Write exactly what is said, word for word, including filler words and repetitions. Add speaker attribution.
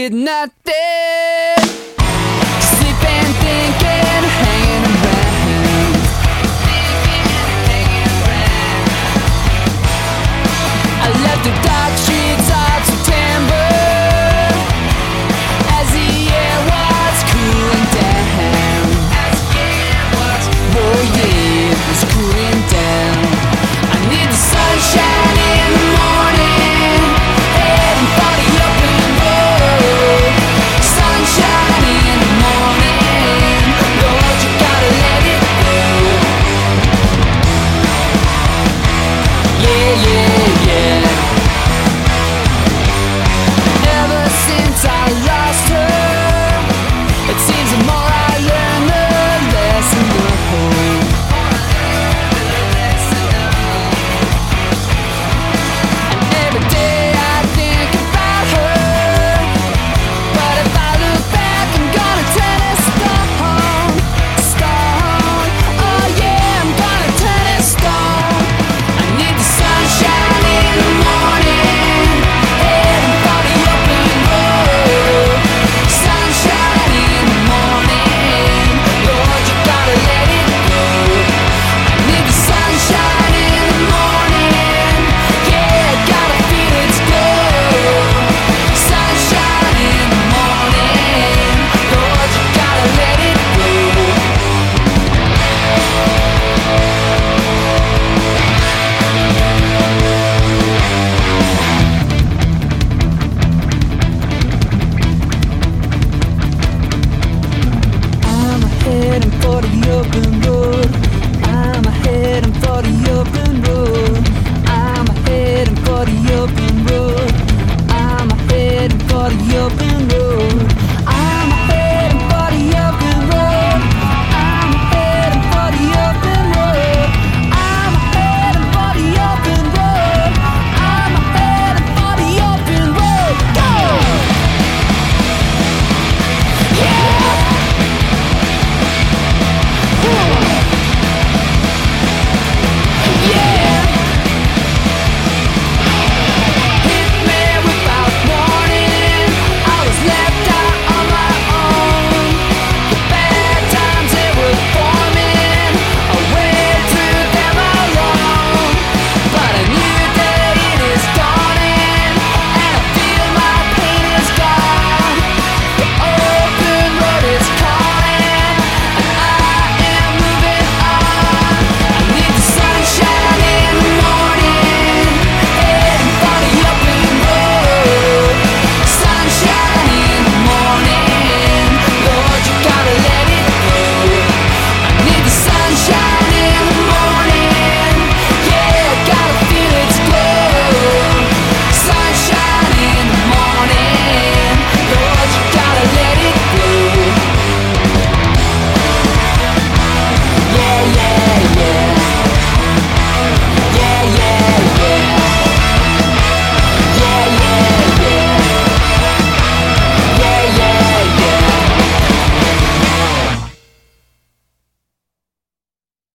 Speaker 1: did nothing. Sleeping, thinking, hanging around. I left the dark streets of September as the air was cooling down. Oh yeah, it was cooling down. I need the sunshine in the morning, heading for the open road. Sunshine in the morning, Lord, you gotta let it go. Yeah, yeah, yeah. Ever since I lost her, it seems the more I learn, the less I know. And every day I think about her, but if I look back, I'm gonna turn to stone, stone. Oh yeah, I'm gonna turn to stone. I need the sunshine in the morning, heading for the open road. Sunshine in the morning, Lord, you gotta let it go. I need the sunshine in the morning, yeah, gotta feel its glow. Sunshine in the morning, Lord, you gotta let it go. I'm heading for the open road.